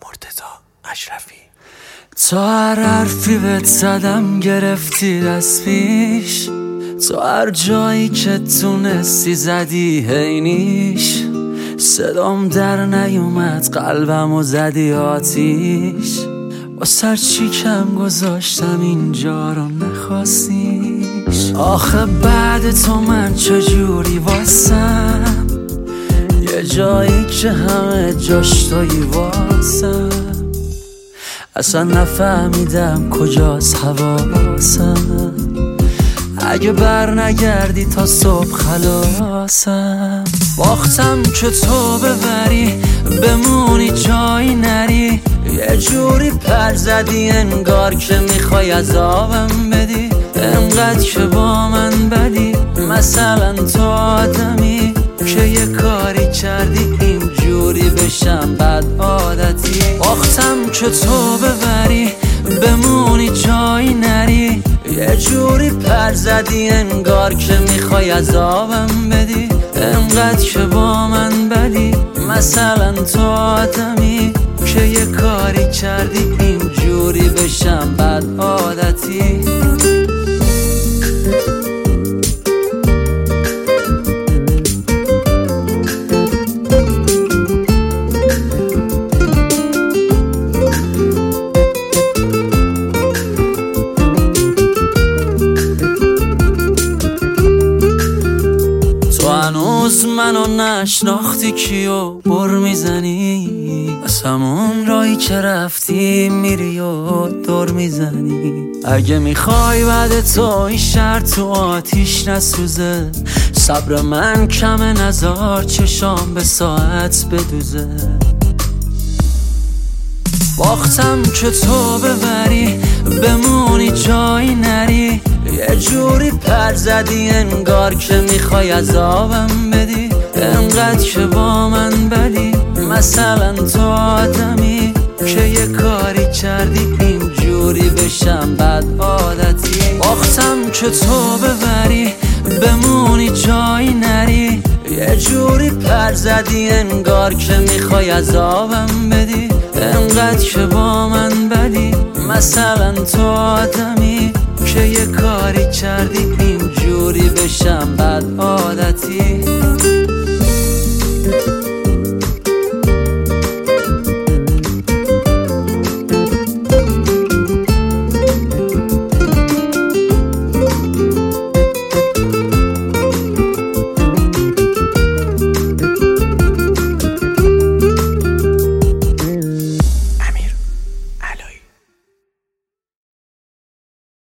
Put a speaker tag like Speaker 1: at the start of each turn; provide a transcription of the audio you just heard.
Speaker 1: مرتضی اشرفی.
Speaker 2: تا هر حرفی بهت زدم گرفتی دست پیش، تا هر جایی که تونستی زدی هینیش، صدام در نیومد قلبمو زدی آتیش. واسه چی کم گذاشتم اینجا رو نخواستیش؟ آخه بعد تو من چجوری واسم یه جایی که همه جاش تویی واسم؟ اصلا نفهمیدم کجاست حواسم، اگه بر نگردی تا صبح خلاصم. باختم که تو ببری بمونی جایی نری، یه جوری پر زدی انگار که میخوای عذابم بدی. انقدر که با من بدی، مثلا تو آدمی که یه کاری کردی اینجوری بشم بد عادتی. باختم که تو ببری بمونی جایی نری، یه جوری پر زدی انگار که میخوای عذابم بدی. انقدر که با من بدی، مثلا تو آدمی که یه کاری کردی اینجوری بشم بد عادتی. هنوز منو نشناختی کیو بر میزنی، از همون رایی که رفتی میری و دور میزنی. اگه میخوای بعد تو این شهر تو آتیش نسوزه، صبر من کمه نزار چشام به ساعت بدوزه. باختم که تو ببری بمونی جایی نری، یه جوری پر زدی انگار که میخوای عذابم بدی. انقدر که با من بدی، مثلا تو آدمی که یه کاری کردی اینجوری بشم بد عادتی. باختم که تو ببری بمونی جایی نری، یه جوری پر زدی انگار که میخوای عذابم بدی. انقدر که با من بدی، مثلا تو آدمی که یه کاری کردی اینجوری بشم بد عادتی.